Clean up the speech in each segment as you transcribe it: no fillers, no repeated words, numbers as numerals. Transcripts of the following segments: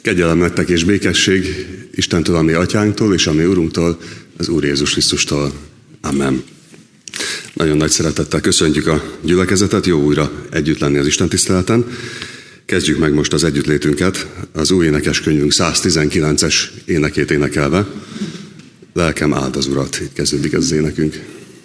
Kegyelem nektek és békesség Istentől, a mi atyánktól és a mi Urunktól, az Úr Jézus Krisztustól. Amen. Nagyon nagy szeretettel köszöntjük a gyülekezetet, jó újra együtt lenni az Isten tiszteleten. Kezdjük meg most az együttlétünket, az új énekeskönyvünk 119-es énekét énekelve. Lelkem áld az Urat, így kezdődik ez az énekünk.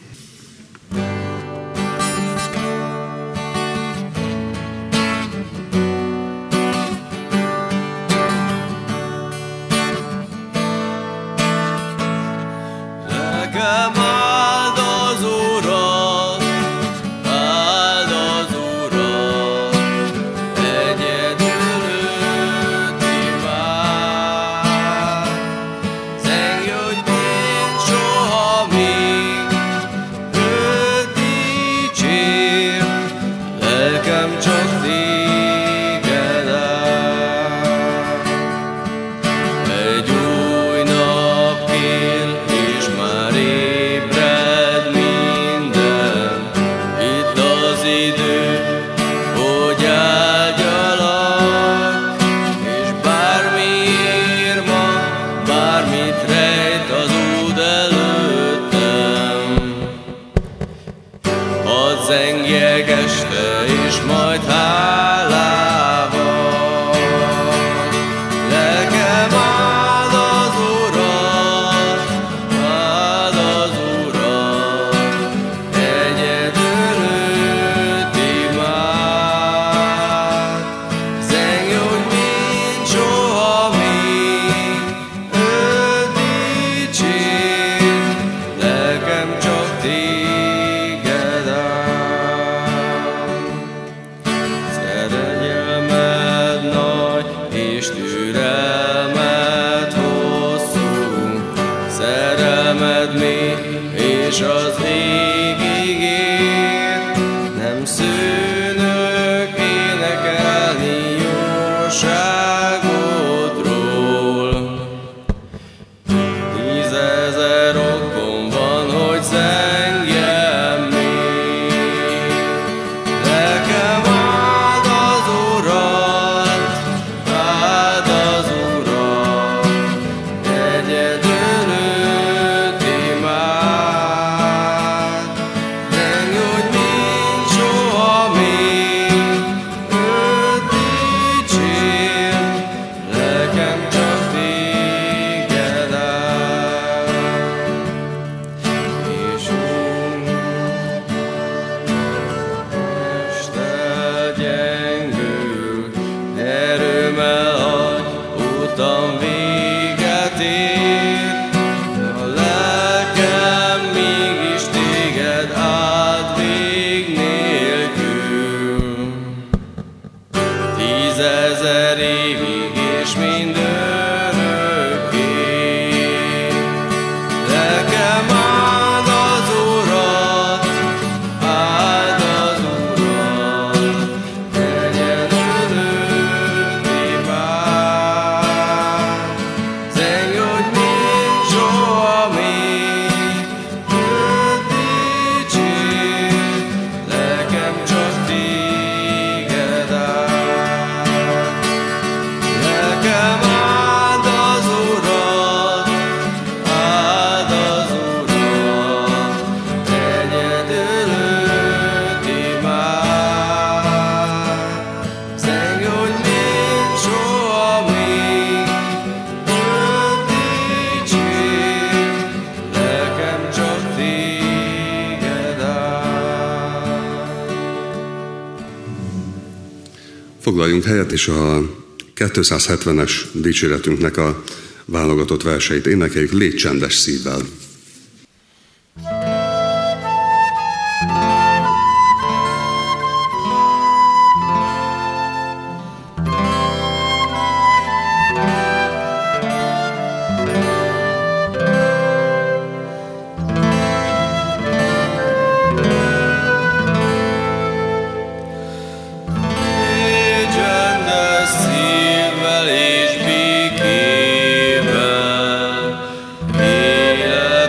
Foglaljunk helyet, és a 270-es dicséretünknek a válogatott verseit énekeljük, légy csendes szívvel. És békével élet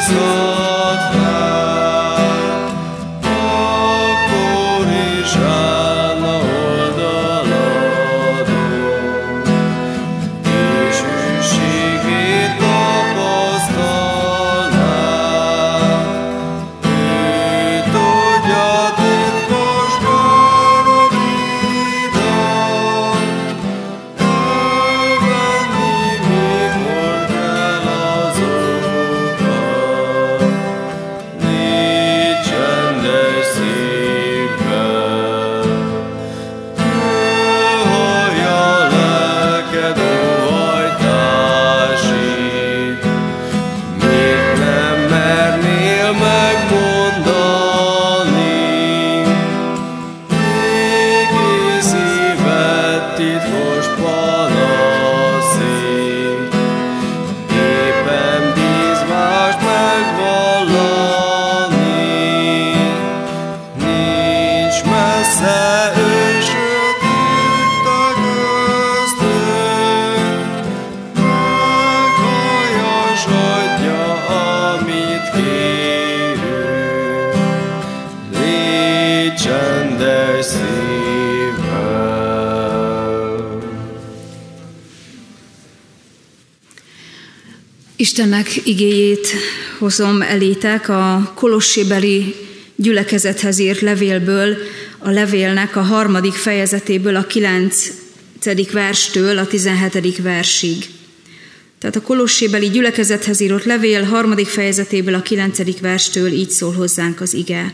Istennek igéjét hozom elétek a kolossébeli gyülekezethez írt levélből, a levélnek a 3. fejezetéből, a 9. verstől a 17. versig. Tehát a kolossébeli gyülekezethez írott levél 3. fejezetéből, a 9. verstől így szól hozzánk az ige.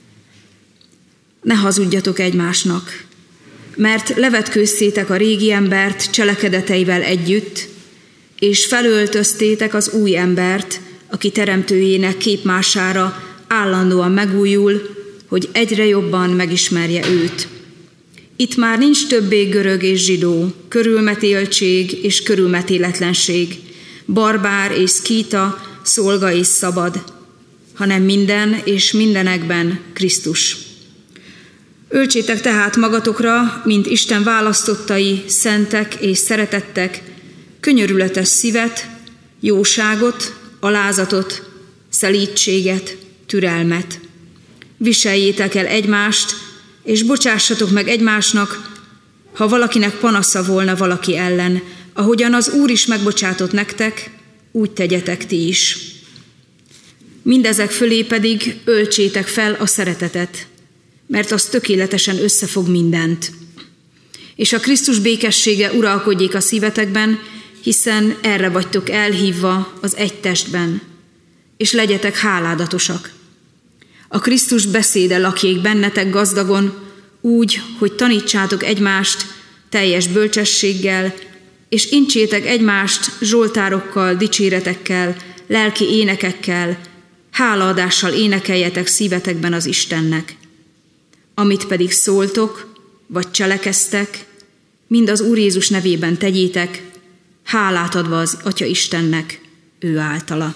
Ne hazudjatok egymásnak, mert levetkőztétek a régi embert cselekedeteivel együtt, és felöltöztétek az új embert, aki teremtőjének képmására állandóan megújul, hogy egyre jobban megismerje őt. Itt már nincs többé görög és zsidó, körülmetéltség és körülmetéletlenség, barbár és szkíta, szolga és szabad, hanem minden és mindenekben Krisztus. Öltsétek tehát magatokra, mint Isten választottai, szentek és szeretettek, könyörületes szívet, jóságot, alázatot, szelídséget, türelmet. Viseljétek el egymást, és bocsássatok meg egymásnak, ha valakinek panasza volna valaki ellen, ahogyan az Úr is megbocsátott nektek, úgy tegyetek ti is. Mindezek fölé pedig öltsétek fel a szeretetet, mert az tökéletesen összefog mindent. És a Krisztus békessége uralkodjék a szívetekben, hiszen erre vagytok elhívva az egy testben, és legyetek háládatosak. A Krisztus beszéde lakjék bennetek gazdagon, úgy, hogy tanítsátok egymást teljes bölcsességgel, és incsétek egymást zsoltárokkal, dicséretekkel, lelki énekekkel, hálaadással énekeljetek szívetekben az Istennek. Amit pedig szóltok, vagy cselekeztek, mind az Úr Jézus nevében tegyétek, hálát adva az Atya Istennek, ő általa.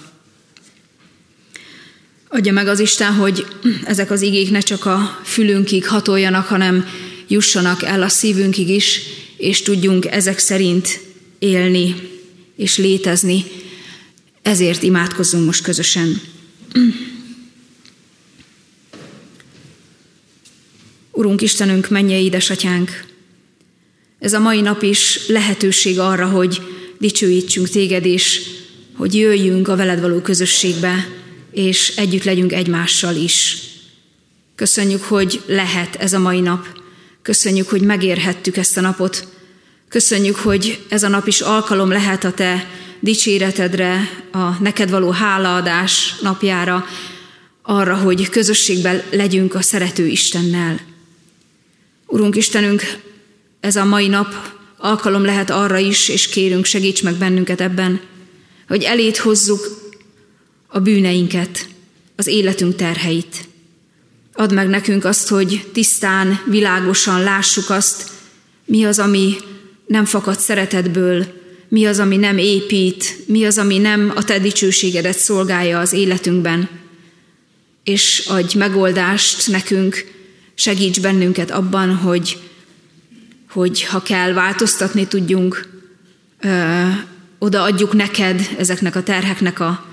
Adja meg az Isten, hogy ezek az igék ne csak a fülünkig hatoljanak, hanem jussanak el a szívünkig is, és tudjunk ezek szerint élni és létezni. Ezért imádkozzunk most közösen. Urunk Istenünk, mennyei édesatyánk, ez a mai nap is lehetőség arra, hogy dicsőítsünk téged, és hogy jöjjünk a veled való közösségbe, és együtt legyünk egymással is. Köszönjük, hogy lehet ez a mai nap. Köszönjük, hogy megérhettük ezt a napot. Köszönjük, hogy ez a nap is alkalom lehet a te dicséretedre, a neked való hálaadás napjára, arra, hogy közösségben legyünk a szerető Istennel. Urunk Istenünk, ez a mai nap alkalom lehet arra is, és kérünk, segíts meg bennünket ebben, hogy eléd hozzuk a bűneinket, az életünk terheit. Add meg nekünk azt, hogy tisztán, világosan lássuk azt, mi az, ami nem fakad szeretetből, mi az, ami nem épít, mi az, ami nem a te dicsőségedet szolgálja az életünkben. És adj megoldást nekünk, segíts bennünket abban, hogy ha kell, változtatni tudjunk, odaadjuk neked ezeknek a terheknek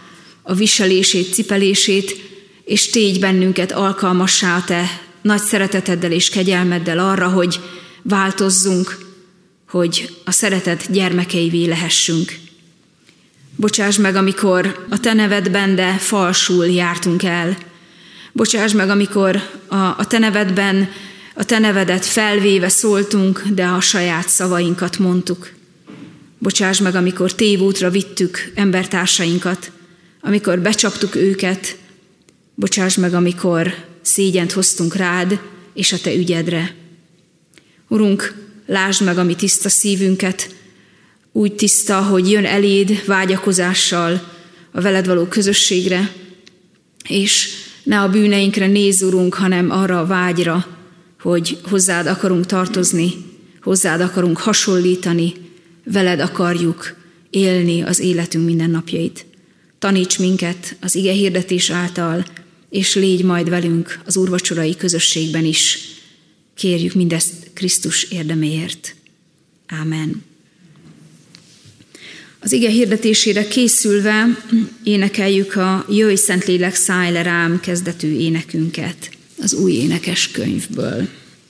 a viselését, cipelését, és tégy bennünket alkalmassá a te nagy szereteteddel és kegyelmeddel arra, hogy változzunk, hogy a szeretet gyermekeivé lehessünk. Bocsáss meg, amikor a te nevedben, de falsul jártunk el. Bocsáss meg, amikor a te nevedben, a te nevedet felvéve szóltunk, de a saját szavainkat mondtuk. Bocsáss meg, amikor tévútra vittük embertársainkat, amikor becsaptuk őket. Bocsáss meg, amikor szégyent hoztunk rád és a te ügyedre. Urunk, lásd meg a mi tiszta szívünket, úgy tiszta, hogy jön eléd vágyakozással a veled való közösségre, és ne a bűneinkre nézz, Urunk, hanem arra a vágyra, hogy hozzád akarunk tartozni, hozzád akarunk hasonlítani, veled akarjuk élni az életünk mindennapjait. Taníts minket az ige hirdetés által, és légy majd velünk az úrvacsorai közösségben is. Kérjük mindezt Krisztus érdeméért. Ámen. Az ige hirdetésére készülve énekeljük a Jöjj Szentlélek, szállj le rám kezdetű énekünket az új énekes könyvből.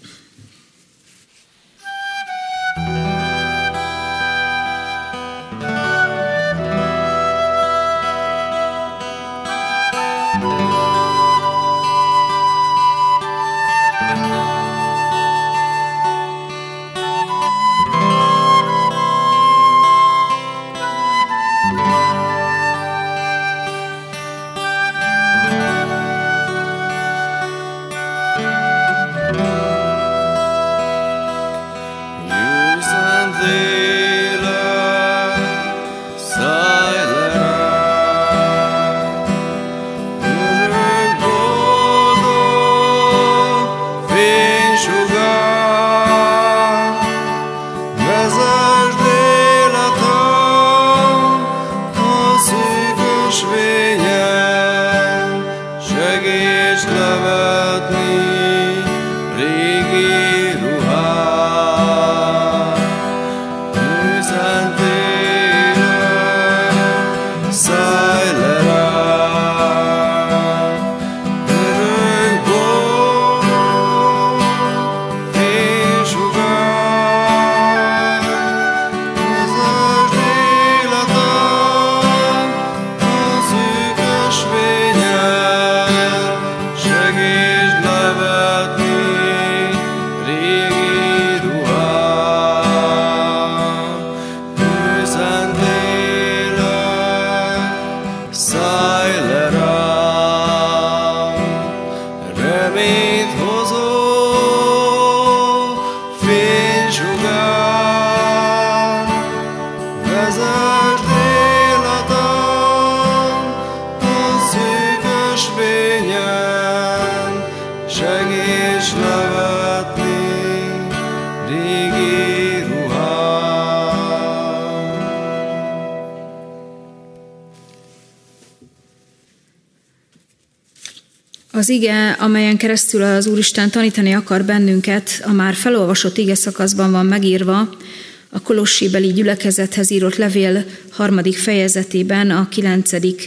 Az ige, amelyen keresztül az Úristen tanítani akar bennünket, a már felolvasott ige szakaszban van megírva, a kolossébeli gyülekezethez írott levél 3. fejezetében, a 9.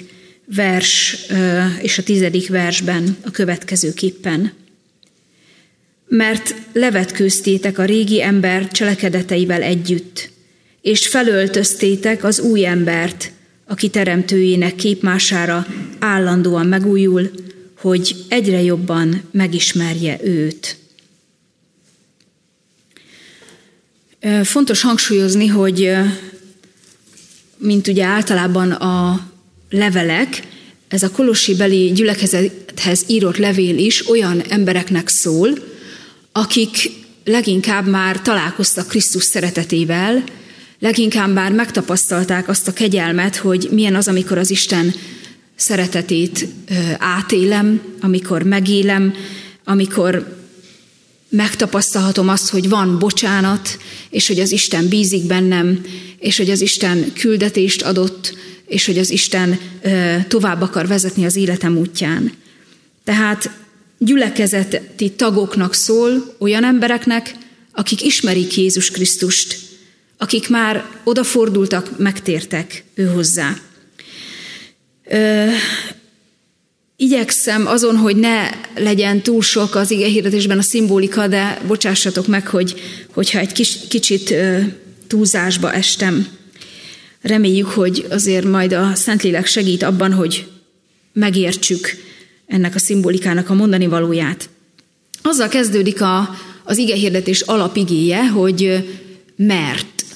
vers és a 10. versben a következőképpen. Mert levetkőztétek a régi ember cselekedeteivel együtt, és felöltöztétek az új embert, aki teremtőjének képmására állandóan megújul, hogy egyre jobban megismerje őt. Fontos hangsúlyozni, hogy mint ugye általában a levelek, ez a kolossébeli gyülekezethez írott levél is olyan embereknek szól, akik leginkább már találkoztak Krisztus szeretetével, leginkább már megtapasztalták azt a kegyelmet, hogy milyen az, amikor az Isten szeretetét átélem, amikor megélem, amikor megtapasztalhatom azt, hogy van bocsánat, és hogy az Isten bízik bennem, és hogy az Isten küldetést adott, és hogy az Isten tovább akar vezetni az életem útján. Tehát gyülekezeti tagoknak szól, olyan embereknek, akik ismerik Jézus Krisztust, akik már odafordultak, megtértek ő hozzá. Igyekszem azon, hogy ne legyen túl sok az igehirdetésben a szimbolika, de bocsássatok meg, hogyha egy kicsit túlzásba estem. Reméljük, hogy azért majd a Szentlélek segít abban, hogy megértsük ennek a szimbolikának a mondani valóját. Azzal kezdődik az igehirdetés alapigéje, hogy mert.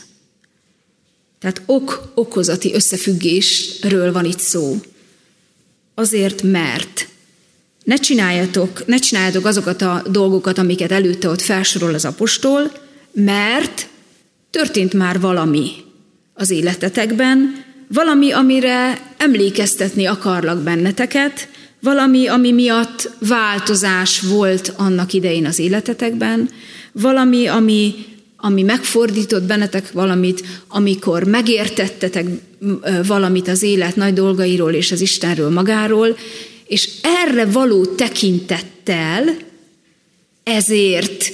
Tehát okozati összefüggésről van itt szó. Azért mert. Ne csináljátok azokat a dolgokat, amiket előtte ott felsorol az apostol, mert történt már valami az életetekben, valami, amire emlékeztetni akarlak benneteket, valami, ami miatt változás volt annak idején az életetekben, valami, ami megfordított bennetek valamit, amikor megértettetek valamit az élet nagy dolgairól és az Istenről magáról, és erre való tekintettel ezért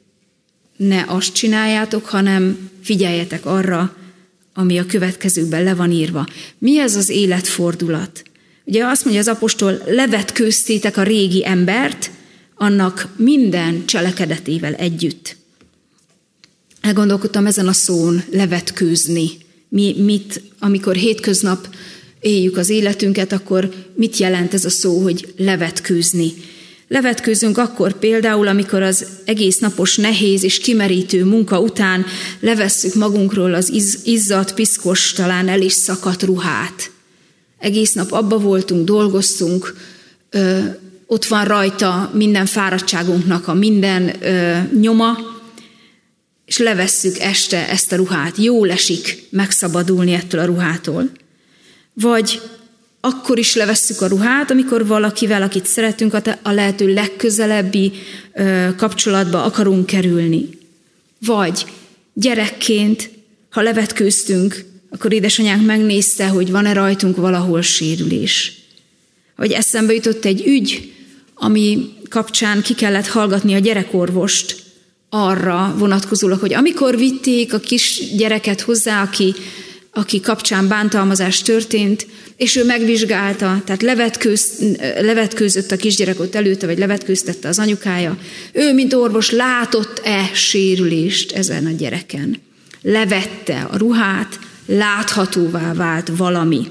ne azt csináljátok, hanem figyeljetek arra, ami a következőkben le van írva. Mi ez az életfordulat? Ugye azt mondja az apostol, levetkőztétek a régi embert, annak minden cselekedetével együtt. Elgondolkodtam ezen a szón, levetkőzni. Amikor hétköznap éljük az életünket, akkor mit jelent ez a szó, hogy levetkőzni? Levetkőzünk akkor például, amikor az egész napos nehéz és kimerítő munka után levesszük magunkról az izzadt, piszkos, talán el is szakadt ruhát. Egész nap abba voltunk, dolgoztunk, ott van rajta minden fáradtságunknak a minden nyoma, és levesszük este ezt a ruhát. Jól esik megszabadulni ettől a ruhától. Vagy akkor is levesszük a ruhát, amikor valakivel, akit szeretünk, a lehető legközelebbi kapcsolatba akarunk kerülni. Vagy gyerekként, ha levetkőztünk, akkor édesanyánk megnézte, hogy van-e rajtunk valahol sérülés. Vagy eszembe jutott egy ügy, ami kapcsán ki kellett hallgatni a gyerekorvost arra vonatkozólag, hogy amikor vitték a kis gyereket hozzá, aki kapcsán bántalmazás történt, és ő megvizsgálta, tehát levetkőzött a kisgyerek ott előtte, vagy levetkőztette az anyukája. Ő, mint orvos, látott-e sérülést ezen a gyereken? Levette a ruhát, láthatóvá vált valami.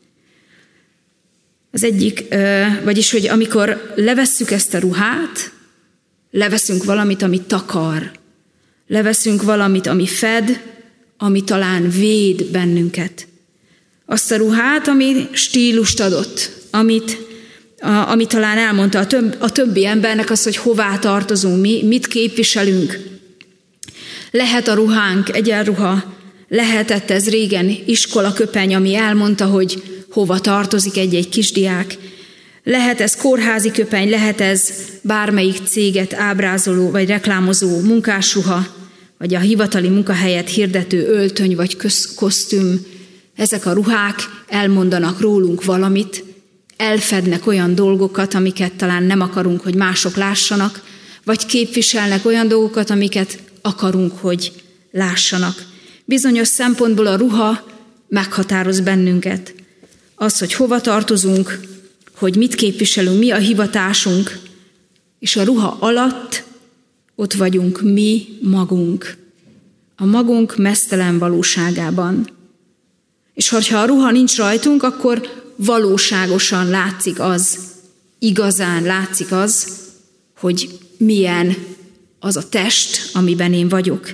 Az egyik, vagyis, hogy amikor levesszük ezt a ruhát, leveszünk valamit, ami takar. Leveszünk valamit, ami fed, ami talán véd bennünket. Azt a ruhát, ami stílust adott, ami talán elmondta a többi embernek azt, hogy hová tartozunk, mit képviselünk. Lehet a ruhánk egyenruha, lehetett ez régen iskolaköpeny, ami elmondta, hogy hova tartozik egy-egy kisdiák. Lehet ez kórházi köpeny, lehet ez bármelyik céget ábrázoló vagy reklámozó munkásruha, vagy a hivatali munkahelyet hirdető öltöny vagy kosztüm. Ezek a ruhák elmondanak rólunk valamit, elfednek olyan dolgokat, amiket talán nem akarunk, hogy mások lássanak, vagy képviselnek olyan dolgokat, amiket akarunk, hogy lássanak. Bizonyos szempontból a ruha meghatároz bennünket. Az, hogy hova tartozunk, hogy mit képviselünk, mi a hivatásunk, és a ruha alatt ott vagyunk mi magunk, a magunk meztelen valóságában. És ha a ruha nincs rajtunk, akkor valóságosan látszik az, igazán látszik az, hogy milyen az a test, amiben én vagyok.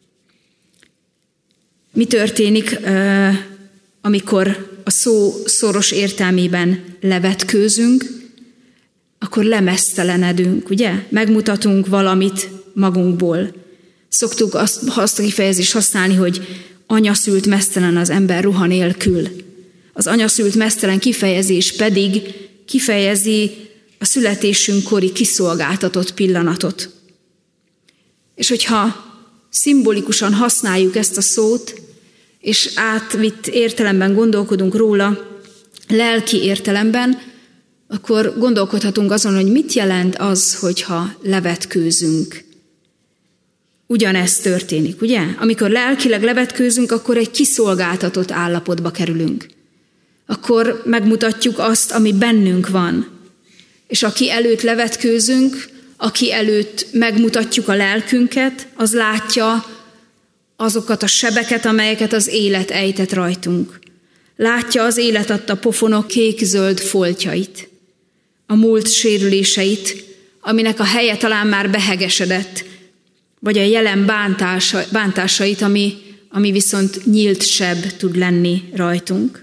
Mi történik, amikor a szó szoros értelmében levetkőzünk, akkor lemeztelenedünk, ugye? Megmutatunk valamit magunkból. Szoktuk azt a kifejezést használni, hogy anyaszült meztelen az ember ruha nélkül. Az anyaszült meztelen kifejezés pedig kifejezi a születésünkkori kiszolgáltatott pillanatot. És hogyha szimbolikusan használjuk ezt a szót, és átvitt értelemben gondolkodunk róla, lelki értelemben, akkor gondolkodhatunk azon, hogy mit jelent az, hogyha levetkőzünk. Ugyanezt történik, ugye? Amikor lelkileg levetkőzünk, akkor egy kiszolgáltatott állapotba kerülünk. akkor megmutatjuk azt, ami bennünk van. És aki előtt levetkőzünk, aki előtt megmutatjuk a lelkünket, az látja azokat a sebeket, amelyeket az élet ejtett rajtunk. Látja az élet adta pofonok kék-zöld foltjait, a múlt sérüléseit, aminek a helye talán már behegesedett, vagy a jelen bántásait, ami viszont nyílt seb tud lenni rajtunk.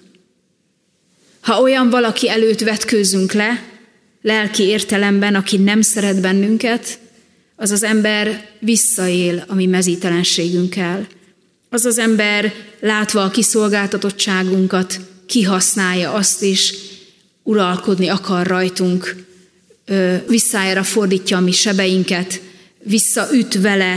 Ha olyan valaki előtt vetkőzünk le, lelki értelemben, aki nem szeret bennünket, az az ember visszaél a mi mezítelenségünkkel. Az az ember, látva a kiszolgáltatottságunkat, kihasználja azt is, uralkodni akar rajtunk, visszájára fordítja a mi sebeinket, visszaüt vele,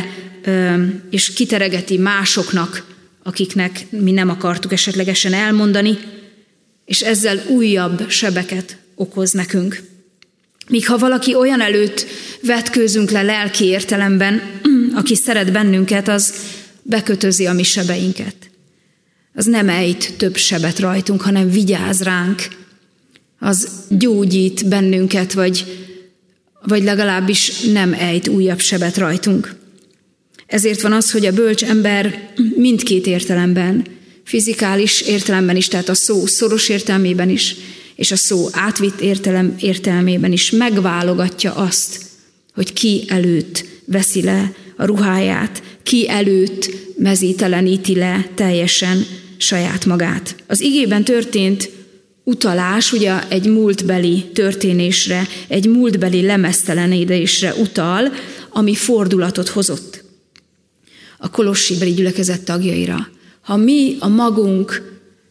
és kiteregeti másoknak, akiknek mi nem akartuk esetlegesen elmondani, és ezzel újabb sebeket okoz nekünk. Míg ha valaki olyan előtt vetkőzünk le lelki értelemben, aki szeret bennünket, az bekötözi a mi sebeinket. Az nem ejt több sebet rajtunk, hanem vigyáz ránk. Az gyógyít bennünket, vagy legalábbis nem ejt újabb sebet rajtunk. Ezért van az, hogy a bölcs ember mindkét értelemben, fizikális értelemben is, tehát a szó szoros értelmében is, és a szó átvitt értelmében is megválogatja azt, hogy ki előtt veszi le a ruháját, ki előtt mezíteleníti le teljesen saját magát. Az igében történt utalás ugye egy múltbeli történésre, egy múltbeli lemeztelenedésre utal, ami fordulatot hozott a kolossébeli gyülekezet tagjaira. Ha mi a magunk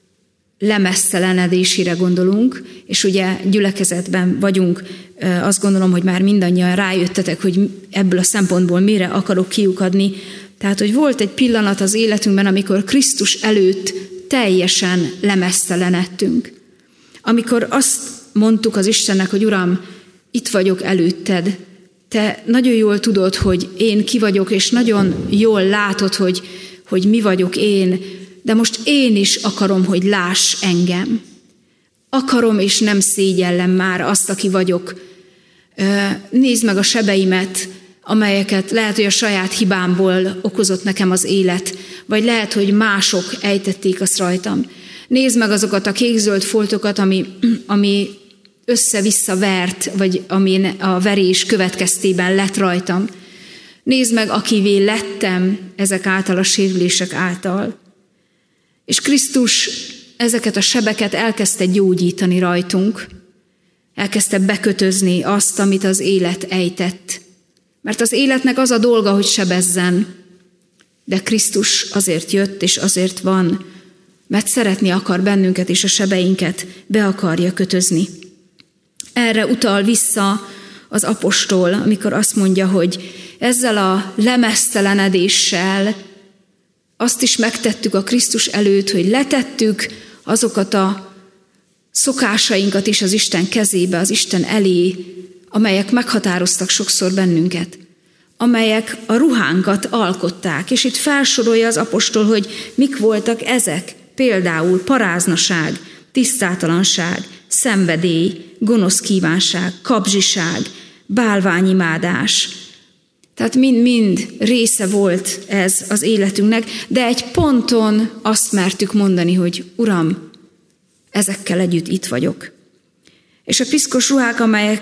lemeztelenedésére gondolunk, és ugye gyülekezetben vagyunk, azt gondolom, hogy már mindannyian rájöttetek, hogy ebből a szempontból mire akarok kiukadni. Tehát, hogy volt egy pillanat az életünkben, amikor Krisztus előtt teljesen lemeztelenedtünk. Amikor azt mondtuk az Istennek, hogy Uram, itt vagyok előtted, te nagyon jól tudod, hogy én ki vagyok, és nagyon jól látod, hogy mi vagyok én, de most én is akarom, hogy láss engem. Akarom, és nem szégyellem már azt, aki vagyok. Nézd meg a sebeimet, amelyeket lehet, hogy a saját hibámból okozott nekem az élet, vagy lehet, hogy mások ejtették azt rajtam. Nézd meg azokat a kék-zöld foltokat, ami össze-vissza vert, vagy ami a verés következtében lett rajtam. Nézd meg, akivé lettem ezek által, a sérülések által. És Krisztus ezeket a sebeket elkezdte gyógyítani rajtunk, elkezdte bekötözni azt, amit az élet ejtett. Mert az életnek az a dolga, hogy sebezzen, de Krisztus azért jött, és azért van, mert szeretni akar bennünket, és a sebeinket be akarja kötözni. Erre utal vissza az apostol, amikor azt mondja, hogy ezzel a lemeztelenedéssel azt is megtettük a Krisztus előtt, hogy letettük azokat a szokásainkat is az Isten kezébe, az Isten elé, amelyek meghatároztak sokszor bennünket, amelyek a ruhánkat alkották. És itt felsorolja az apostol, hogy mik voltak ezek. Például paráznaság, tisztátalanság, szenvedély, gonosz kívánság, kapzsiság, bálványimádás. Tehát mind-mind része volt ez az életünknek, de egy ponton azt mertük mondani, hogy Uram, ezekkel együtt itt vagyok. És a piszkos ruhák,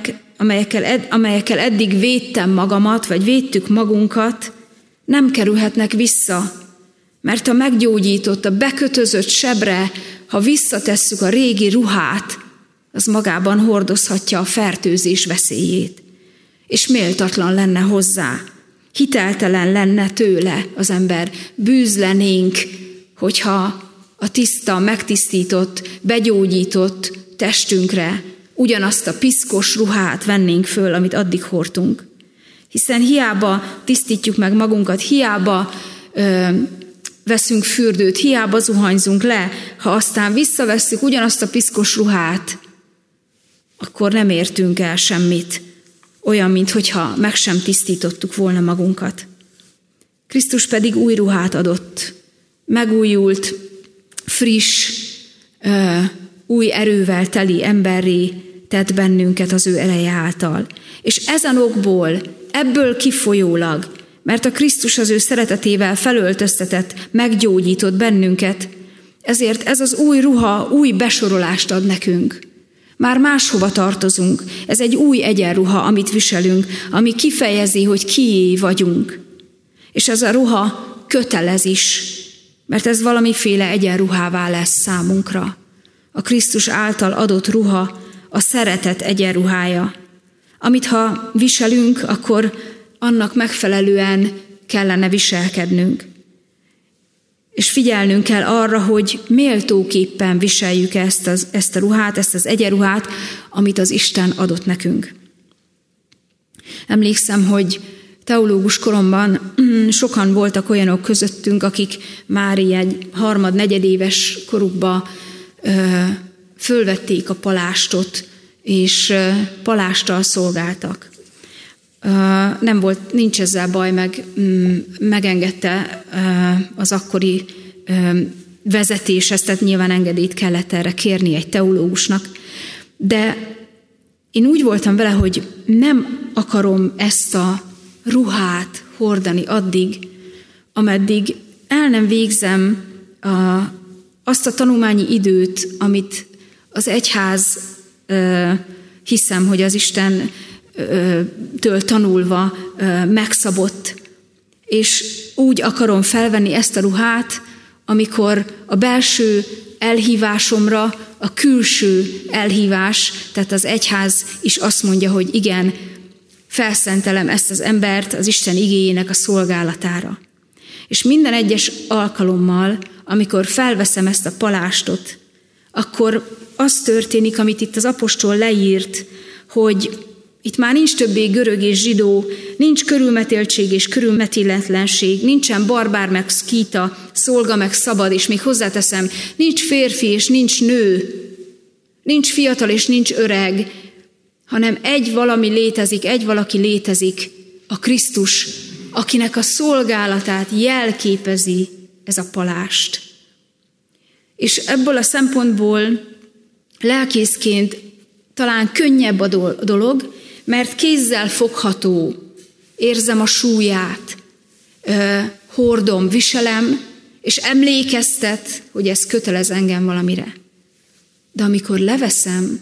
amelyekkel eddig védtem magamat, vagy védtük magunkat, nem kerülhetnek vissza, mert a meggyógyított, a bekötözött sebre, ha visszatesszük a régi ruhát, az magában hordozhatja a fertőzés veszélyét. És méltatlan lenne hozzá, hiteltelen lenne tőle az ember, bűz lennénk, hogyha a tiszta, megtisztított, begyógyított testünkre ugyanazt a piszkos ruhát vennénk föl, amit addig hordtunk. Hiszen hiába tisztítjuk meg magunkat, hiába veszünk fürdőt, hiába zuhanyzunk le, ha aztán visszavesszük ugyanazt a piszkos ruhát, akkor nem értünk el semmit, olyan, minthogyha meg sem tisztítottuk volna magunkat. Krisztus pedig új ruhát adott, megújult, friss, új erővel teli emberré tett bennünket az ő ereje által. És ezen okból, ebből kifolyólag, mert a Krisztus az ő szeretetével felöltöztetett, meggyógyított bennünket, ezért ez az új ruha új besorolást ad nekünk. Már máshova tartozunk. Ez egy új egyenruha, amit viselünk, ami kifejezi, hogy kié vagyunk. És ez a ruha kötelez is, mert ez valamiféle egyenruhává lesz számunkra. A Krisztus által adott ruha a szeretet egyenruhája, amit ha viselünk, akkor annak megfelelően kellene viselkednünk. És figyelnünk kell arra, hogy méltóképpen viseljük ezt a ruhát, ezt az egyenruhát, amit az Isten adott nekünk. Emlékszem, hogy teológus koromban sokan voltak olyanok közöttünk, akik már ilyen 3-4 éves korukba fölvették a palástot, és palásttal szolgáltak. Nincs ezzel baj, megengedte az akkori vezetés ezt, tehát nyilván engedélyt kellett erre kérni egy teológusnak, de én úgy voltam vele, hogy nem akarom ezt a ruhát hordani addig, ameddig el nem végzem azt a tanulmányi időt, amit az egyház hiszem, hogy az Istentől tanulva megszabott, és úgy akarom felvenni ezt a ruhát, amikor a belső elhívásomra a külső elhívás, tehát az egyház is azt mondja, hogy igen, felszentelem ezt az embert az Isten igéjének a szolgálatára. És minden egyes alkalommal, amikor felveszem ezt a palástot, akkor az történik, amit itt az apostol leírt, hogy itt már nincs többé görög és zsidó, nincs körülmetéltség és körülmetéletlenség, nincsen barbár meg szkíta, szolga meg szabad, és még hozzáteszem, nincs férfi és nincs nő, nincs fiatal és nincs öreg, hanem egy valaki létezik, a Krisztus, akinek a szolgálatát jelképezi ez a palást. És ebből a szempontból lelkészként talán könnyebb a dolog, mert kézzel fogható, érzem a súlyát, hordom, viselem, és emlékeztet, hogy ez kötelez engem valamire. De amikor leveszem,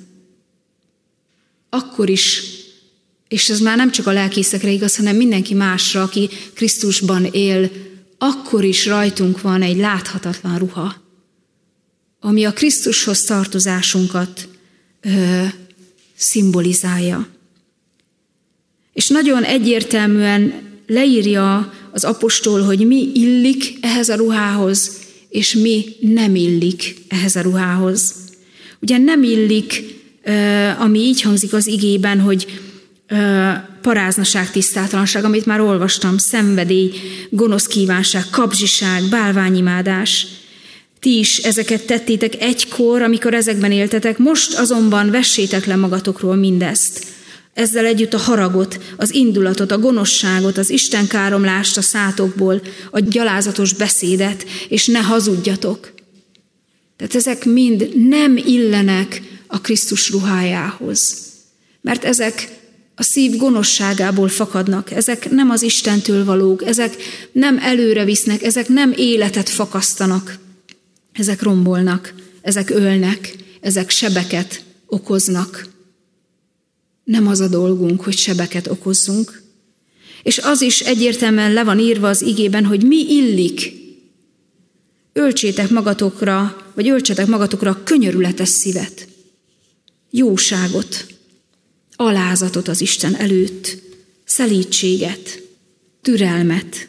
akkor is, és ez már nem csak a lelkészekre igaz, hanem mindenki másra, aki Krisztusban él, akkor is rajtunk van egy láthatatlan ruha, ami a Krisztushoz tartozásunkat szimbolizálja. És nagyon egyértelműen leírja az apostol, hogy mi illik ehhez a ruhához, és mi nem illik ehhez a ruhához. Ugye nem illik, ami így hangzik az igében, hogy paráznaság, tisztátalanság, amit már olvastam, szenvedély, gonosz kívánság, kapzsiság, bálványimádás. Ti is ezeket tettétek egykor, amikor ezekben éltetek, most azonban vessétek le magatokról mindezt. Ezzel együtt a haragot, az indulatot, a gonoszságot, az istenkáromlást a szátokból, a gyalázatos beszédet, és ne hazudjatok. Tehát ezek mind nem illenek a Krisztus ruhájához. Mert ezek a szív gonoszságából fakadnak, ezek nem az Istentől valók, ezek nem előre visznek, ezek nem életet fakasztanak. Ezek rombolnak, ezek ölnek, ezek sebeket okoznak. Nem az a dolgunk, hogy sebeket okozzunk. És az is egyértelműen le van írva az igében, hogy mi illik. Öltsetek magatokra könyörületes szívet, jóságot, alázatot az Isten előtt, szelídséget, türelmet.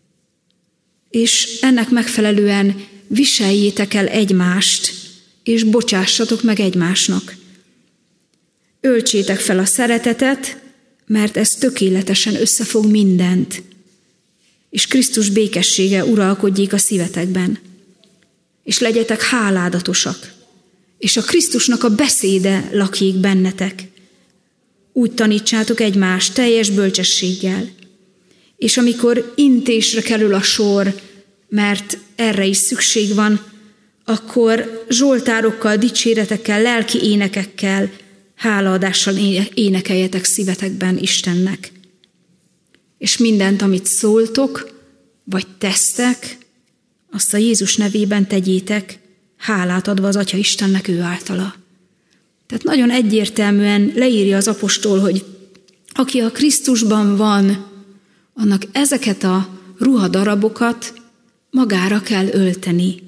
És ennek megfelelően viseljétek el egymást, és bocsássatok meg egymásnak. Öltsétek fel a szeretetet, mert ez tökéletesen összefog mindent, és Krisztus békessége uralkodjék a szívetekben. És legyetek háládatosak, és a Krisztusnak a beszéde lakjék bennetek. Úgy tanítsátok egymást teljes bölcsességgel. És amikor intésre kerül a sor, mert erre is szükség van, akkor zsoltárokkal, dicséretekkel, lelki énekekkel, hálaadással énekeljetek szívetekben Istennek. És mindent, amit szóltok, vagy tesztek, azt a Jézus nevében tegyétek, hálát adva az Atya Istennek ő általa. Tehát nagyon egyértelműen leírja az apostol, hogy aki a Krisztusban van, annak ezeket a ruhadarabokat magára kell ölteni.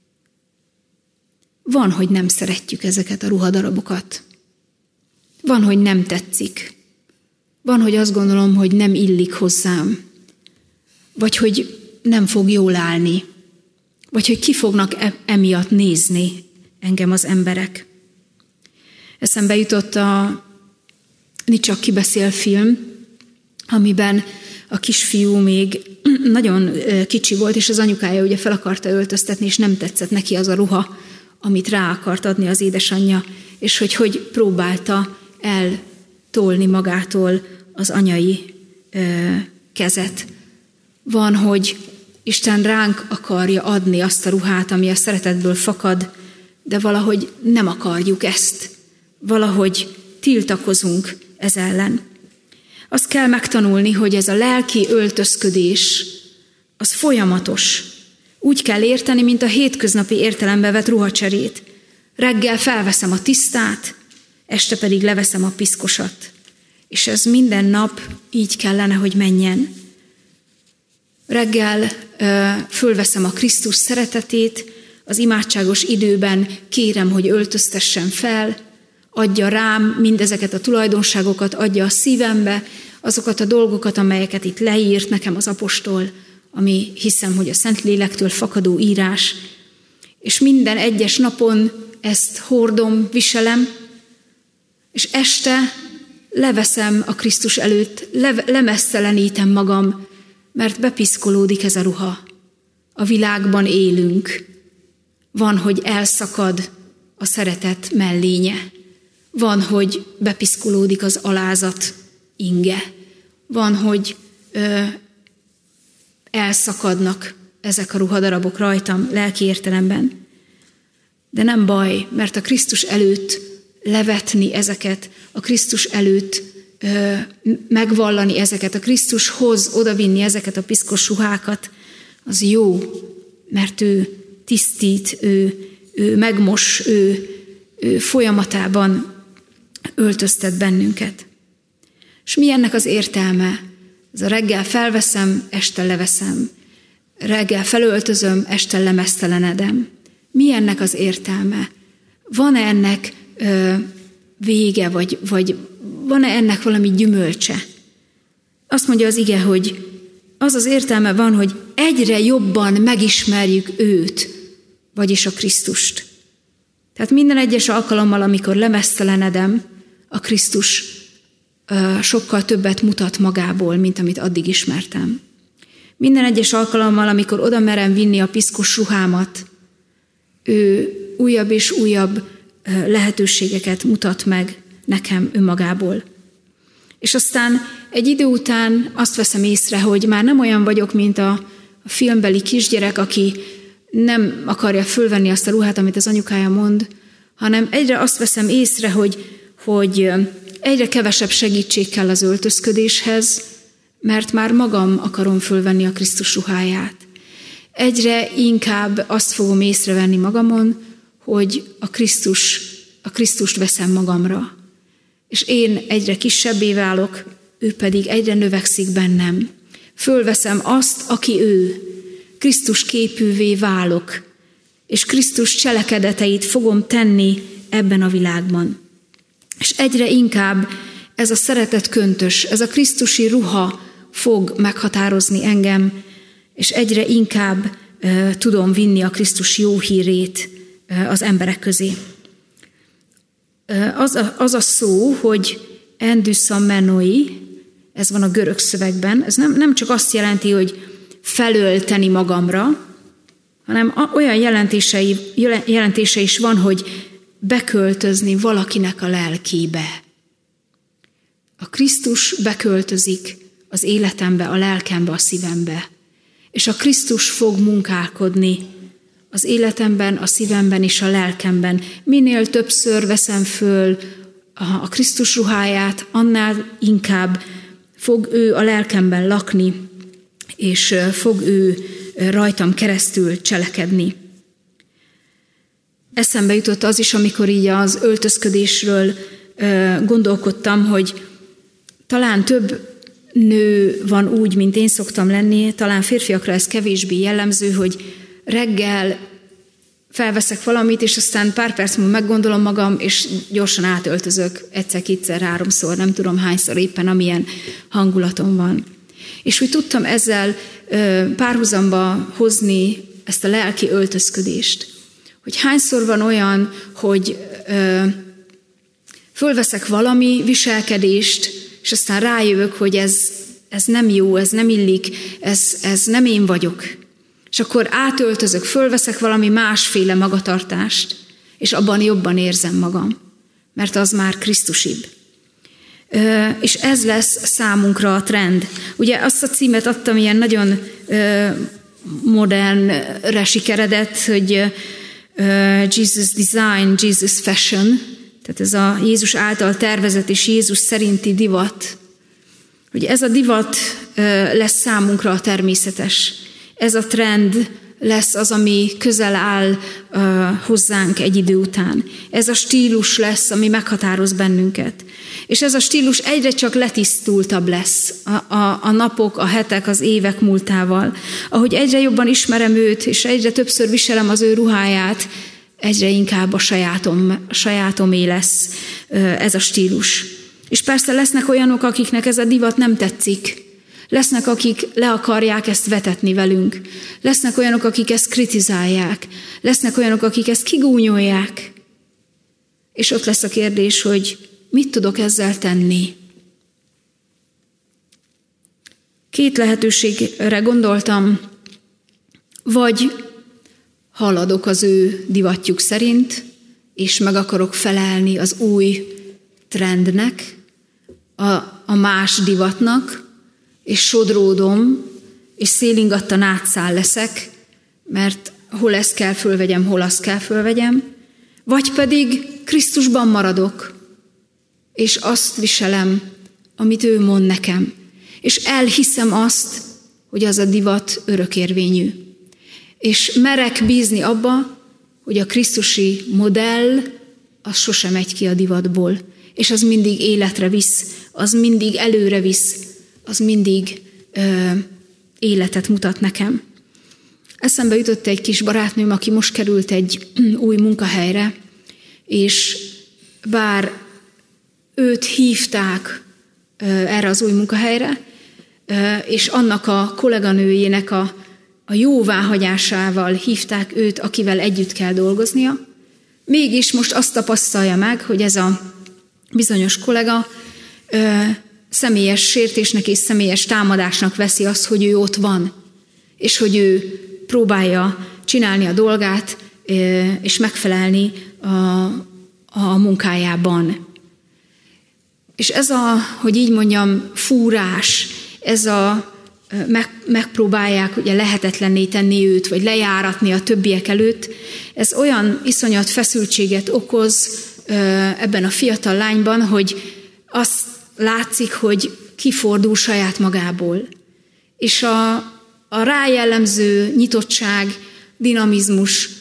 Van, hogy nem szeretjük ezeket a ruhadarabokat. Van, hogy nem tetszik. Van, hogy azt gondolom, hogy nem illik hozzám. Vagy hogy nem fog jól állni. Vagy hogy ki fognak emiatt nézni engem az emberek. Eszembe jutott a Nincs aki beszél film, amiben a kisfiú még nagyon kicsi volt, és az anyukája ugye fel akarta öltöztetni, és nem tetszett neki az a ruha, amit rá akart adni az édesanyja, és hogy próbálta eltolni magától az anyai kezet. Van, hogy Isten ránk akarja adni azt a ruhát, ami a szeretetből fakad, de valahogy nem akarjuk ezt. Valahogy tiltakozunk ez ellen. Azt kell megtanulni, hogy ez a lelki öltözködés, az folyamatos. Úgy kell érteni, mint a hétköznapi értelembe vett ruhacserét. Reggel felveszem a tisztát, este pedig leveszem a piszkosat. És ez minden nap így kellene, hogy menjen. Reggel fölveszem a Krisztus szeretetét, az imádságos időben kérem, hogy öltöztessen fel, adja rám mindezeket a tulajdonságokat, adja a szívembe azokat a dolgokat, amelyeket itt leírt nekem az apostol, ami hiszem, hogy a Szentlélektől fakadó írás. És minden egyes napon ezt hordom, viselem, és este leveszem a Krisztus előtt, lemeztelenítem magam, mert bepiszkolódik ez a ruha. A világban élünk. Van, hogy elszakad a szeretet mellénye. Van, hogy bepiszkolódik az alázat inge. Van, hogy elszakadnak ezek a ruhadarabok rajtam lelki értelemben. De nem baj, mert a Krisztus előtt levetni ezeket, a Krisztus előtt megvallani ezeket, a Krisztushoz odavinni ezeket a piszkos ruhákat, az jó, mert ő tisztít, ő megmos, ő folyamatában öltöztet bennünket. És mi ennek az értelme? Ez a reggel felveszem, este leveszem. Reggel felöltözöm, este lemeztelenedem. Mi ennek az értelme? Van-e ennek vége, vagy van-e ennek valami gyümölcse? Azt mondja az ige, hogy az az értelme van, hogy egyre jobban megismerjük őt, vagyis a Krisztust. Tehát minden egyes alkalommal, amikor lemeztelenedem, a Krisztus sokkal többet mutat magából, mint amit addig ismertem. Minden egyes alkalommal, amikor oda merem vinni a piszkos ruhámat, ő újabb és újabb lehetőségeket mutat meg nekem önmagából. És aztán egy idő után azt veszem észre, hogy már nem olyan vagyok, mint a filmbeli kisgyerek, aki nem akarja fölvenni azt a ruhát, amit az anyukája mond, hanem egyre azt veszem észre, hogy egyre kevesebb segítség kell az öltözködéshez, mert már magam akarom fölvenni a Krisztus ruháját. Egyre inkább azt fogom észrevenni magamon, hogy a Krisztust veszem magamra. És én egyre kisebbé válok, ő pedig egyre növekszik bennem. Fölveszem azt, aki ő. Krisztus képűvé válok, és Krisztus cselekedeteit fogom tenni ebben a világban. És egyre inkább ez a szeretet köntös, ez a krisztusi ruha fog meghatározni engem, és egyre inkább tudom vinni a Krisztus jó hírét az emberek közé. Az a szó, hogy endüsszamenoi, ez van a görög szövegben, ez nem csak azt jelenti, hogy felölteni magamra, hanem olyan jelentése is van, hogy beköltözni valakinek a lelkébe. A Krisztus beköltözik az életembe, a lelkembe, a szívembe, és a Krisztus fog munkálkodni az életemben, a szívemben és a lelkemben. Minél többször veszem föl a Krisztus ruháját, annál inkább fog ő a lelkemben lakni, és fog ő rajtam keresztül cselekedni. Eszembe jutott az is, amikor így az öltözködésről gondolkodtam, hogy talán több nő van úgy, mint én szoktam lenni, talán férfiakra ez kevésbé jellemző, hogy reggel felveszek valamit, és aztán pár perc múlva meggondolom magam, és gyorsan átöltözök egyszer, kétszer, háromszor, nem tudom hányszor éppen, amilyen hangulatom van. És úgy tudtam ezzel párhuzamba hozni ezt a lelki öltözködést. Hogy hányszor van olyan, hogy fölveszek valami viselkedést, és aztán rájövök, hogy ez nem jó, ez nem illik, ez nem én vagyok. És akkor átöltözök, fölveszek valami másféle magatartást, és abban jobban érzem magam, mert az már Krisztusibb. És ez lesz számunkra a trend. Ugye azt a címet adtam, ilyen nagyon modernre sikeredett, hogy Jesus Design, Jesus Fashion, tehát ez a Jézus által tervezett és Jézus szerinti divat, hogy ez a divat lesz számunkra a természetes. Ez a trend lesz az, ami közel áll hozzánk egy idő után. Ez a stílus lesz, ami meghatároz bennünket. És ez a stílus egyre csak letisztultabb lesz a napok, a hetek, az évek múltával. Ahogy egyre jobban ismerem őt, és egyre többször viselem az ő ruháját, egyre inkább a sajátomé lesz ez a stílus. És persze lesznek olyanok, akiknek ez a divat nem tetszik. Lesznek, akik le akarják ezt vetetni velünk. Lesznek olyanok, akik ezt kritizálják. Lesznek olyanok, akik ezt kigúnyolják. És ott lesz a kérdés, hogy mit tudok ezzel tenni? Két lehetőségre gondoltam, vagy haladok az ő divatjuk szerint, és meg akarok felelni az új trendnek, a más divatnak, és sodródom, és szélingattan átszáll leszek, mert hol ezt kell fölvegyem, hol azt kell fölvegyem, vagy pedig Krisztusban maradok, és azt viselem, amit ő mond nekem, és elhiszem azt, hogy az a divat örökérvényű. És merek bízni abba, hogy a krisztusi modell az sosem megy ki a divatból, és az mindig életre visz, az mindig előre visz, az mindig életet mutat nekem. Eszembe jutott egy kis barátnőm, aki most került egy új munkahelyre, és bár őt hívták erre az új munkahelyre, és annak a kolléganőjének a jóváhagyásával hívták őt, akivel együtt kell dolgoznia, mégis most azt tapasztalja meg, hogy ez a bizonyos kollega személyes sértésnek és személyes támadásnak veszi azt, hogy ő ott van, és hogy ő próbálja csinálni a dolgát, és megfelelni a munkájában. És ez hogy így mondjam, fúrás, ez megpróbálják ugye lehetetlenné tenni őt, vagy lejáratni a többiek előtt, ez olyan iszonyat feszültséget okoz ebben a fiatal lányban, hogy azt látszik, hogy kifordul saját magából. És a rájellemző nyitottság, dinamizmus,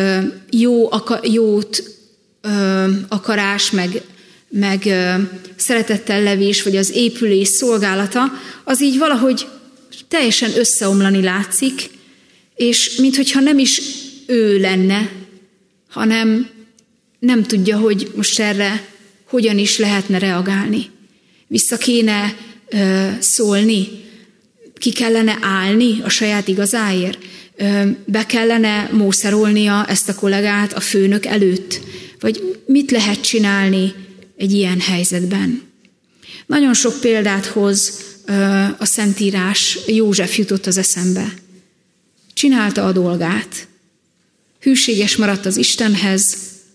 jót akarás, meg szeretettel levés, vagy az épülés szolgálata, az így valahogy teljesen összeomlani látszik, és minthogyha nem is ő lenne, hanem nem tudja, hogy most erre hogyan is lehetne reagálni. Vissza kéne szólni, ki kellene állni a saját igazáért, be kellene mószerolnia ezt a kollégát a főnök előtt, vagy mit lehet csinálni egy ilyen helyzetben. Nagyon sok példát hoz a Szentírás, József jutott az eszembe. Csinálta a dolgát, hűséges maradt az Istenhez,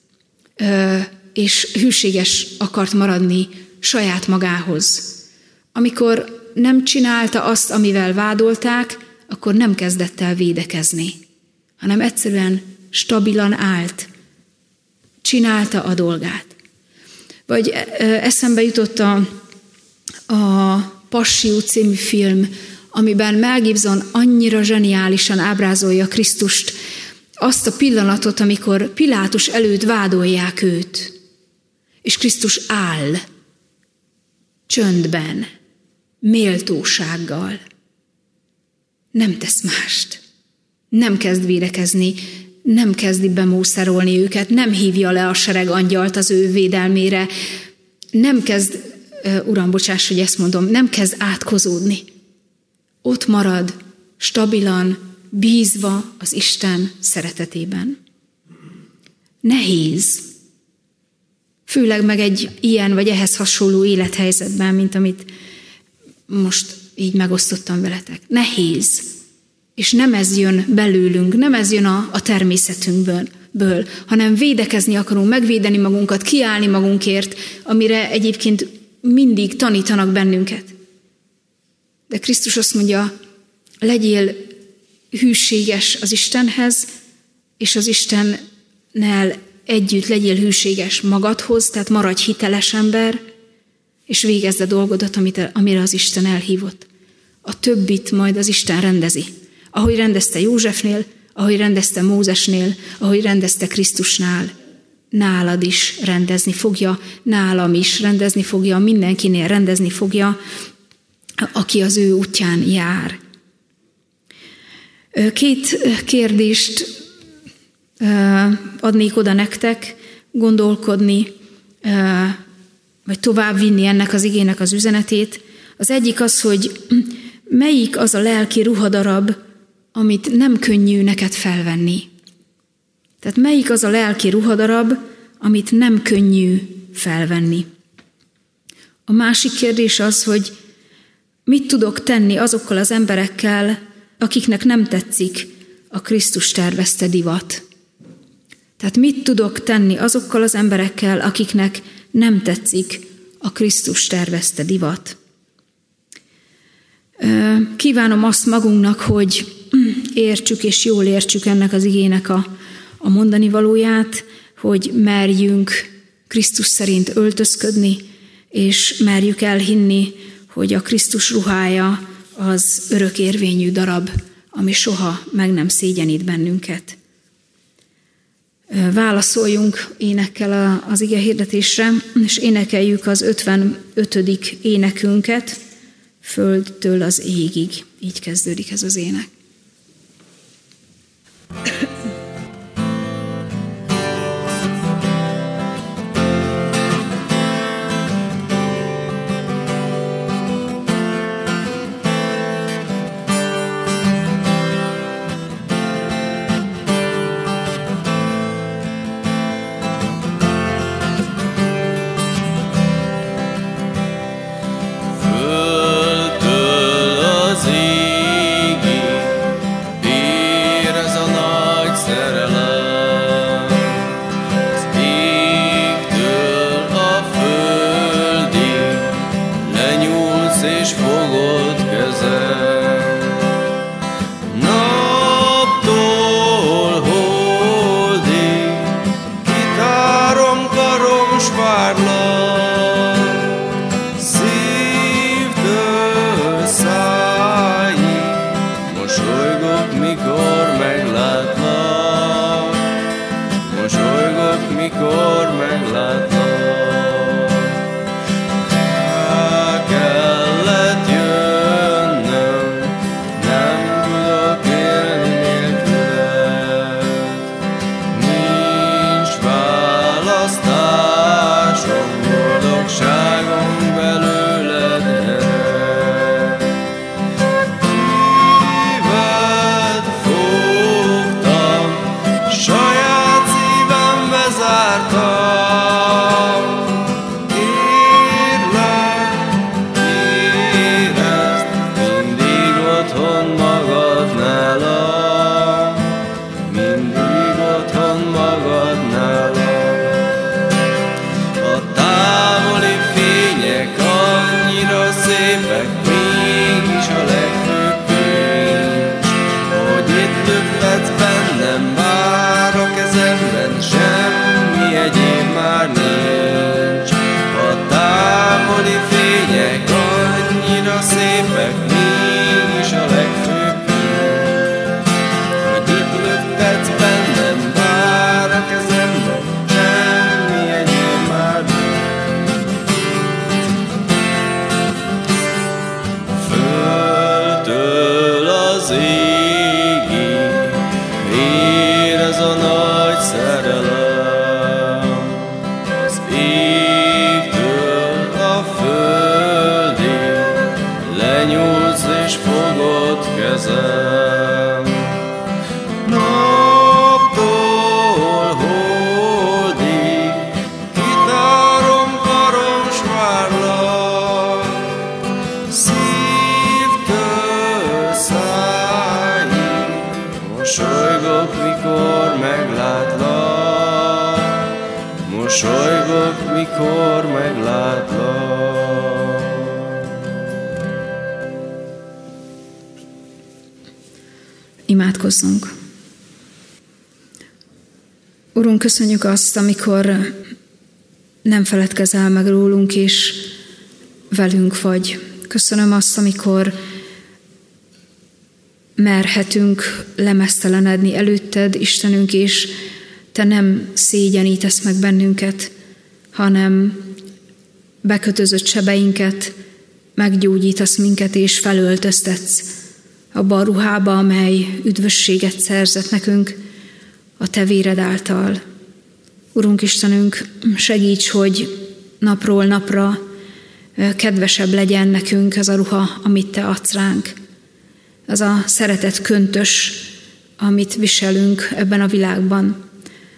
és hűséges akart maradni saját magához. Amikor nem csinálta azt, amivel vádolták, akkor nem kezdett el védekezni, hanem egyszerűen stabilan állt, csinálta a dolgát. Vagy eszembe jutott a Passió című film, amiben Mel Gibson annyira zseniálisan ábrázolja Krisztust, azt a pillanatot, amikor Pilátus előtt vádolják őt, és Krisztus áll, csöndben, méltósággal. Nem tesz mást. Nem kezd védekezni, nem kezdi bemószerolni őket, nem hívja le a sereg angyalt az ő védelmére, nem kezd, Uram, bocsáss, hogy ezt mondom, nem kezd átkozódni. Ott marad, stabilan, bízva az Isten szeretetében. Nehéz. Főleg meg egy ilyen vagy ehhez hasonló élethelyzetben, mint amit most így megosztottam veletek. Nehéz. És nem ez jön belőlünk, nem ez jön a természetünkből, hanem védekezni akarunk, megvédeni magunkat, kiállni magunkért, amire egyébként mindig tanítanak bennünket. De Krisztus azt mondja, legyél hűséges az Istenhez, és az Istennel együtt legyél hűséges magadhoz, tehát maradj hiteles ember, és végezd a dolgodat, amire az Isten elhívott. A többit majd az Isten rendezi. Ahogy rendezte Józsefnél, ahogy rendezte Mózesnél, ahogy rendezte Krisztusnál, nálad is rendezni fogja, nálam is rendezni fogja, mindenkinél rendezni fogja, aki az ő útján jár. 2 kérdést adnék oda nektek, gondolkodni, vagy továbbvinni ennek az igének az üzenetét. Az egyik az, hogy melyik az a lelki ruhadarab, amit nem könnyű neked felvenni. Tehát melyik az a lelki ruhadarab, amit nem könnyű felvenni. A másik kérdés az, hogy mit tudok tenni azokkal az emberekkel, akiknek nem tetszik a Krisztus tervezte divat. Tehát mit tudok tenni azokkal az emberekkel, akiknek nem tetszik a Krisztus tervezte divat. Kívánom azt magunknak, hogy értsük és jól értsük ennek az igének a mondani valóját, hogy merjünk Krisztus szerint öltözködni, és merjük elhinni, hogy a Krisztus ruhája az örökérvényű darab, ami soha meg nem szégyenít bennünket. Válaszoljunk énekkel az ige hirdetésre, és énekeljük az 55. énekünket, földtől az égig. Így kezdődik ez az ének. Földtől az égig ér ez a nagy kezem. Naptól holdig kitárom karom s várlak, szívtől száig mosolygok, mikor meglátlak, mosolygok, mikor meglátlak. Imádkozzunk. Urunk, köszönjük azt, amikor nem feledkezel meg rólunk, és velünk vagy. Köszönöm azt, amikor merhetünk lemeztelenedni előtted, Istenünk, és te nem szégyenítesz meg bennünket, hanem bekötözött sebeinket, meggyógyítasz minket, és felöltöztetsz abba a ruhába, amely üdvösséget szerzett nekünk a te véred által. Urunk Istenünk, segíts, hogy napról napra kedvesebb legyen nekünk ez a ruha, amit te adsz ránk. Ez a szeretet köntös, amit viselünk ebben a világban.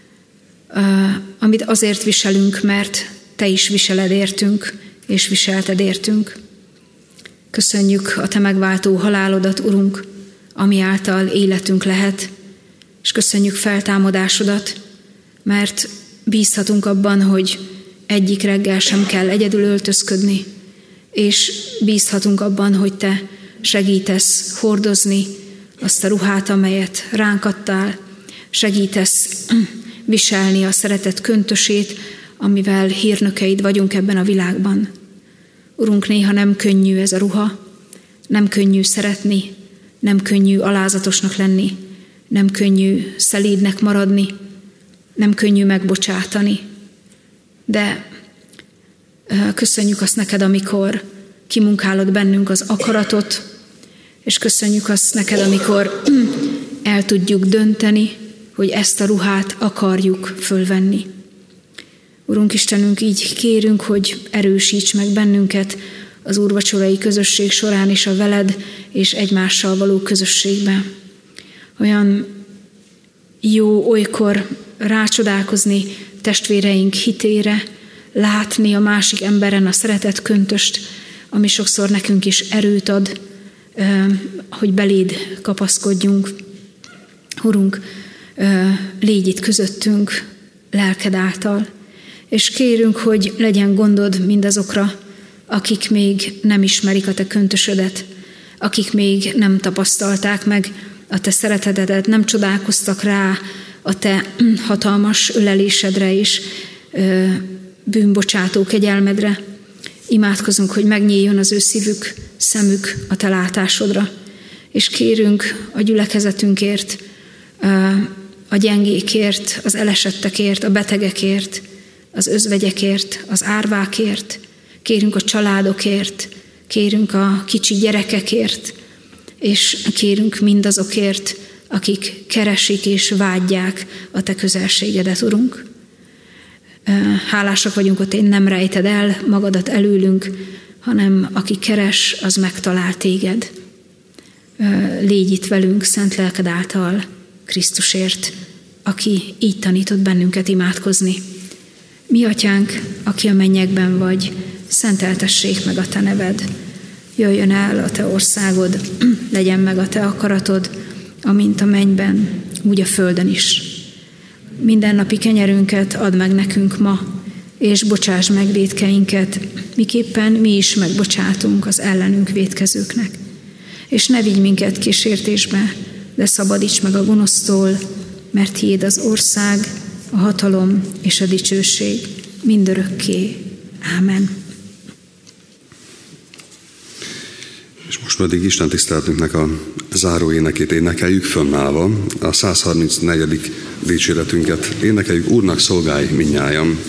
Amit azért viselünk, mert te is viseled értünk, és viselted értünk. Köszönjük a te megváltó halálodat, Urunk, ami által életünk lehet, és köszönjük feltámadásodat, mert bízhatunk abban, hogy egyik reggel sem kell egyedül öltözködni, és bízhatunk abban, hogy te segítesz hordozni azt a ruhát, amelyet ránk adtál, segítesz viselni a szeretet köntösét, amivel hírnökeid vagyunk ebben a világban. Urunk, néha nem könnyű ez a ruha, nem könnyű szeretni, nem könnyű alázatosnak lenni, nem könnyű szelídnek maradni, nem könnyű megbocsátani. De köszönjük azt neked, amikor kimunkálod bennünk az akaratot, és köszönjük azt neked, amikor el tudjuk dönteni, hogy ezt a ruhát akarjuk fölvenni. Urunk Istenünk, így kérünk, hogy erősíts meg bennünket az úrvacsorai közösség során is a veled és egymással való közösségben. Olyan jó olykor rácsodálkozni testvéreink hitére, látni a másik emberen a szeretet köntöst, ami sokszor nekünk is erőt ad, hogy beléd kapaszkodjunk. Urunk, légy itt közöttünk lelked által, és kérünk, hogy legyen gondod mindazokra, akik még nem ismerik a te köntösödet, akik még nem tapasztalták meg a te szeretetedet, nem csodálkoztak rá a te hatalmas ölelésedre és bűnbocsátó kegyelmedre. Imádkozunk, hogy megnyíljon az ő szívük, szemük a te látásodra, és kérünk a gyülekezetünkért, a gyengékért, az elesettekért, a betegekért, az özvegyekért, az árvákért, kérünk a családokért, kérünk a kicsi gyerekekért, és kérünk mindazokért, akik keresik és vágyják a te közelségedet, Urunk. Hálásak vagyunk, hogy te nem rejted el magadat előlünk, hanem aki keres, az megtalál téged. Légy itt velünk szent lelked által, Krisztusért, aki így tanított bennünket imádkozni. Mi atyánk, aki a mennyekben vagy, szenteltessék meg a te neved. Jöjjön el a te országod, legyen meg a te akaratod, amint a mennyben, úgy a földön is. Mindennapi kenyerünket add meg nekünk ma, és bocsáss meg vétkeinket, miképpen mi is megbocsátunk az ellenünk vétkezőknek. És ne vigy minket kísértésbe, de szabadíts meg a gonosztól, mert tiéd az ország, a hatalom és a dicsőség mindörökké. Ámen. És most pedig Isten tiszteletünknek a záró énekét énekeljük fönnállva. A 134. dicséretünket énekeljük: Úrnak szolgálj mindnyájan.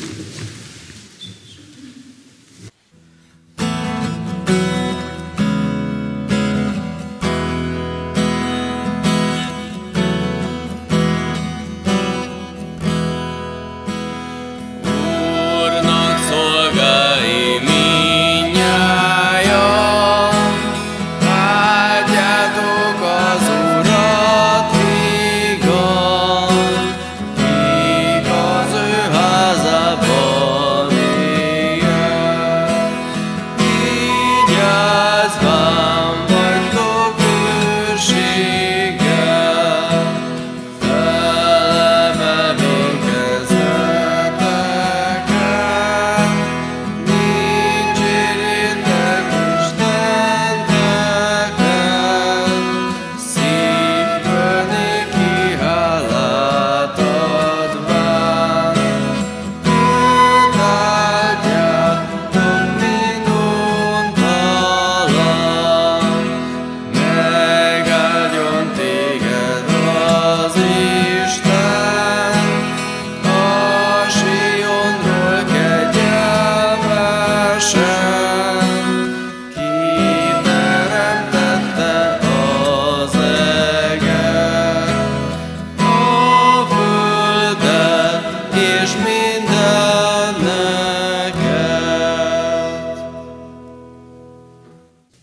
Áldjátok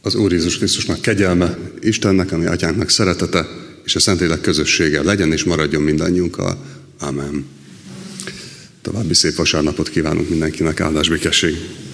Az Úr Jézus Krisztusnak kegyelme, Istennek, ami Atyánknak szeretete, és a Szentlélek közössége legyen és maradjon mindannyiunkkal. Amen. További szép vasárnapot kívánunk mindenkinek, áldás békesség!